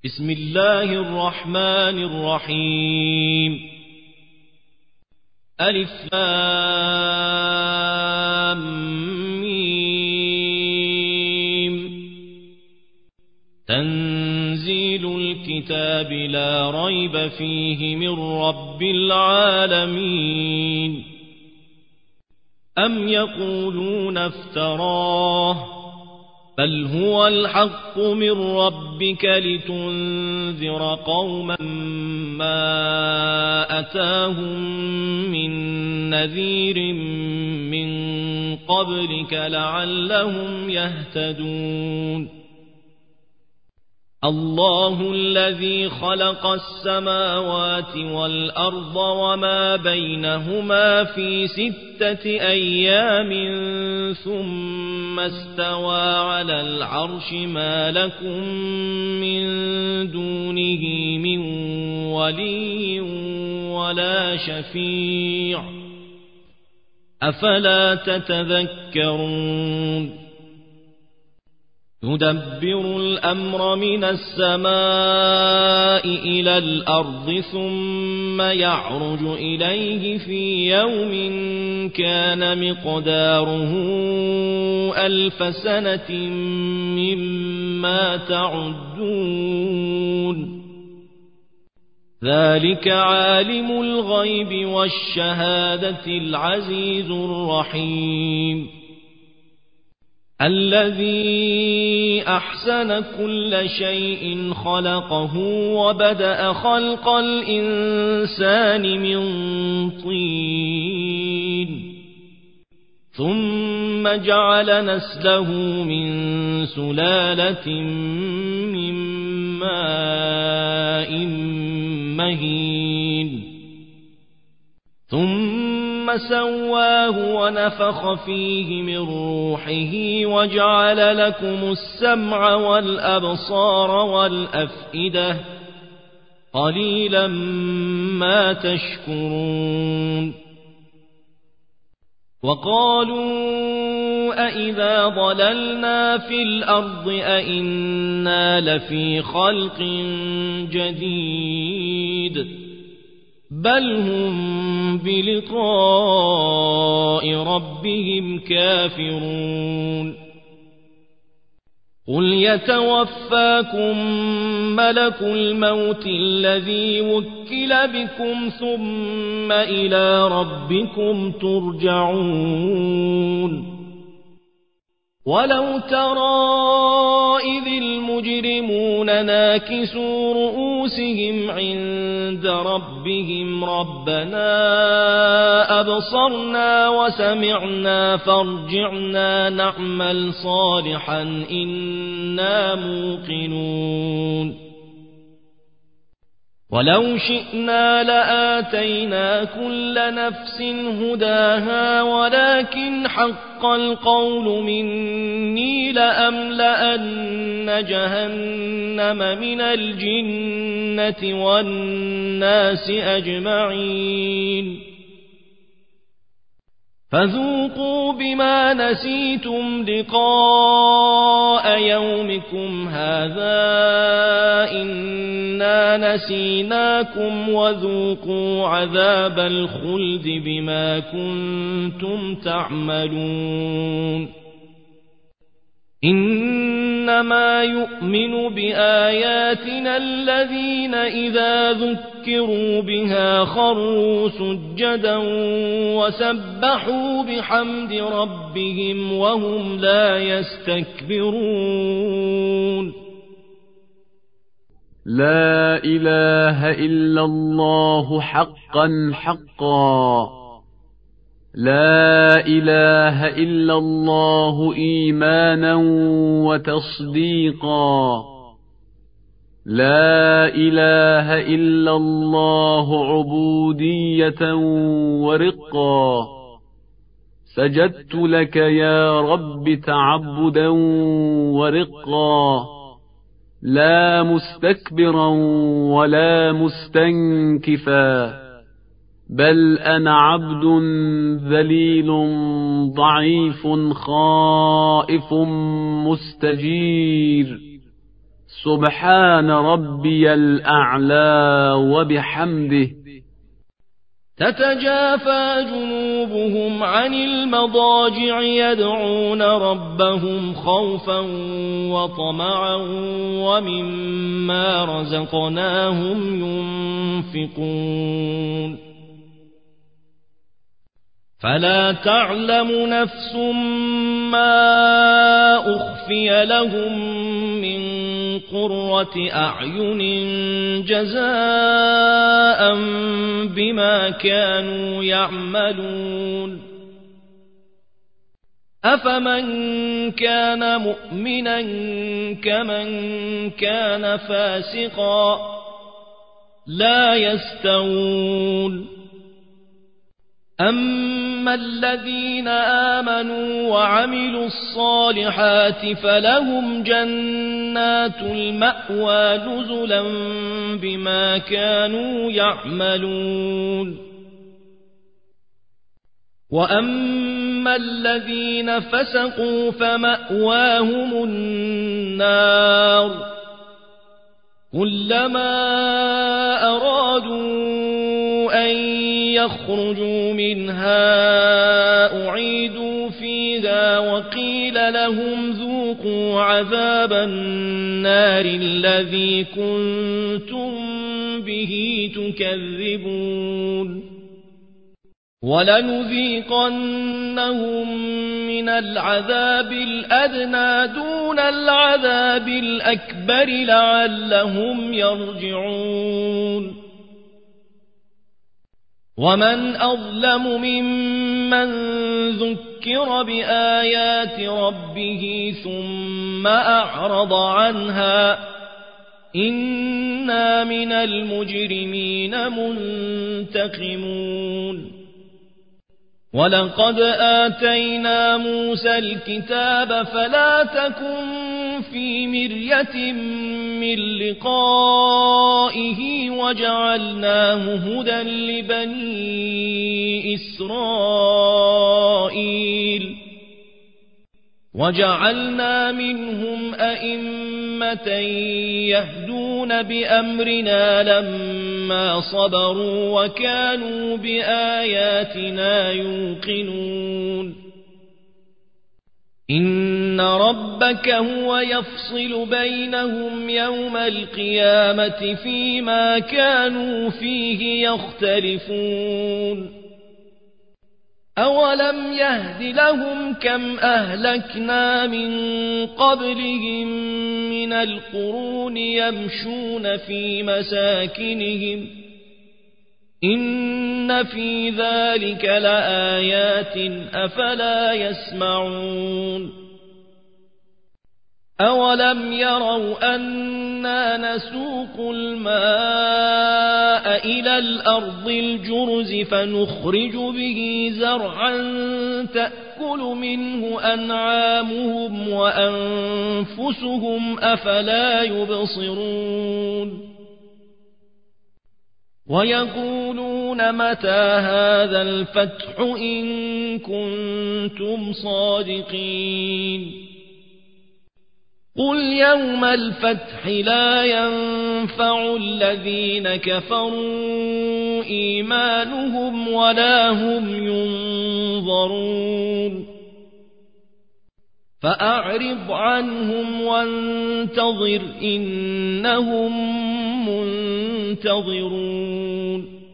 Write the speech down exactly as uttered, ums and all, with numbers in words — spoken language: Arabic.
بسم الله الرحمن الرحيم. ألف لام ميم. تنزيل الكتاب لا ريب فيه من رب العالمين. أم يقولون افتراه بل هو الحق من ربك لتنذر قوما ما أتاهم من نذير من قبلك لعلهم يهتدون. الله الذي خلق السماوات والأرض وما بينهما في ستة أيام ثم استوى على العرش ما لكم من دونه من ولي ولا شفيع أفلا تتذكرون. يدبر الأمر من السماء إلى الأرض ثم يعرج إليه في يوم كان مقداره ألف سنة مما تعدون. ذلك عالم الغيب والشهادة العزيز الرحيم. الذي أحسن كل شيء خلقه وبدأ خلق الإنسان من طين ثم جعل نسله من سلالة من ماء مهين ثم سواه ونفخ فيه من روحه وجعل لكم السمع والأبصار والأفئدة قليلا ما تشكرون. وقالوا أإذا ضللنا في الأرض أإنا لفي خلق جديد بل هم بلقاء ربهم كافرون. قل يتوفاكم ملك الموت الذي وكل بكم ثم إلى ربكم ترجعون. ولو ترى إذ المجرمون ناكسوا رؤوسهم عند ربهم ربنا أبصرنا وسمعنا فارجعنا نعمل صالحا إنا موقنون. ولو شئنا لآتينا كل نفس هداها ولكن حق القول مني لأملأن جهنم من الجنة والناس أجمعين. فذوقوا بما نسيتم لقاء يومكم هذا إنا نسيناكم وذوقوا عذاب الخلد بما كنتم تعملون. إنما يؤمن بآياتنا الذين إذا ذكروا بها خروا سجدا وسبحوا بحمد ربهم وهم لا يستكبرون. لا إله إلا الله حقا حقا. لا إله إلا الله إيمانا وتصديقا. لا إله إلا الله عبودية ورقا. سجدت لك يا رب تعبدا ورقا. لا مستكبرا ولا مستنكفا بل أنا عبد ذليل ضعيف خائف مستجير. سبحان ربي الأعلى وبحمده. تتجافى جنوبهم عن المضاجع يدعون ربهم خوفا وطمعا ومما رزقناهم ينفقون فلا تعلم نفس ما أخفي لهم من قرة أعين جزاء بما كانوا يعملون أفمن كان مؤمنا كمن كان فاسقا لا يستوون أما الذين آمنوا وعملوا الصالحات فلهم جنات المأوى نزلا بما كانوا يعملون وأما الذين فسقوا فمأواهم النار كلما أرادوا أن يخرجوا منها أعيدوا فيها وقيل لهم ذوقوا عذاب النار الذي كنتم به تكذبون ولنذيقنهم من العذاب الأدنى دون العذاب الأكبر لعلهم يرجعون ومن أظلم ممن ذكر بآيات ربه ثم أعرض عنها إنا من المجرمين منتقمون ولقد آتينا موسى الكتاب فلا تكن في مرية من لقائه وجعلناه هدى لبني إسرائيل وجعلنا منهم أئمة يهدون بأمرنا لما صبروا وكانوا بآياتنا يوقنون إن ربك هو يفصل بينهم يوم القيامة فيما كانوا فيه يختلفون أولم يهد لهم كم أهلكنا من قبلهم من القرون يمشون في مساكنهم إن في ذلك لآيات أفلا يسمعون أولم يروا أنا نسوق الماء إلى الأرض الجرز فنخرج به زرعا تأكل منه أنعامهم وأنفسهم أفلا يبصرون ويقولون متى هذا الفتح إن كنتم صادقين قل يوم الفتح لا ينفع الذين كفروا إيمانهم ولا هم ينظرون فأعرض عنهم وانتظر إنهم منتظرون